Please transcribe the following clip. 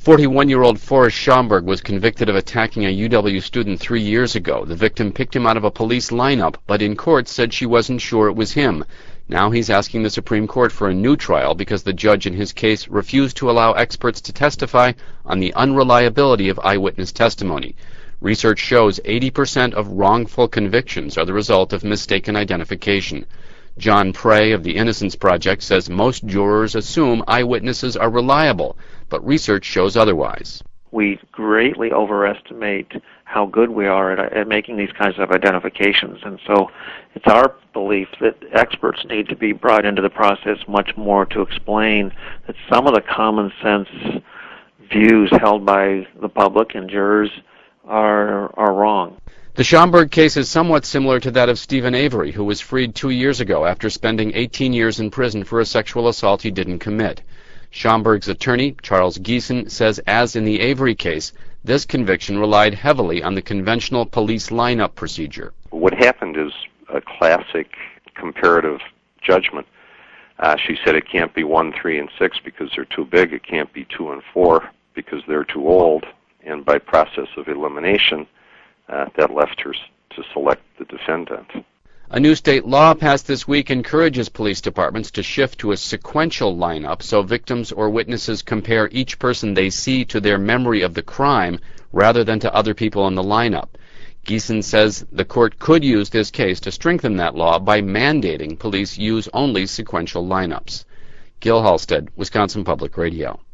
41-year-old Forrest Schomburg was convicted of attacking a UW student 3 years ago. The victim picked him out of a police lineup, but in court said she wasn't sure it was him. Now he's asking the Supreme Court for a new trial because the judge in his case refused to allow experts to testify on the unreliability of eyewitness testimony. Research shows 80% of wrongful convictions are the result of mistaken identification. John Prey of the Innocence Project says most jurors assume eyewitnesses are reliable, but research shows otherwise. We greatly overestimate how good we are at making these kinds of identifications, and so it's our belief that experts need to be brought into the process much more to explain that some of the common sense views held by the public and jurors are wrong. The Schomburg case is somewhat similar to that of Stephen Avery, who was freed 2 years ago after spending 18 years in prison for a sexual assault he didn't commit. Schomburg's attorney, Charles Geeson, says as in the Avery case, this conviction relied heavily on the conventional police lineup procedure. What happened is a classic comparative judgment. She said it can't be 1, 3, and 6 because they're too big. It can't be 2 and 4 because they're too old. And by process of elimination, that left her to select the defendant. A new state law passed this week encourages police departments to shift to a sequential lineup so victims or witnesses compare each person they see to their memory of the crime rather than to other people in the lineup. Geeson says the court could use this case to strengthen that law by mandating police use only sequential lineups. Gil Halstead, Wisconsin Public Radio.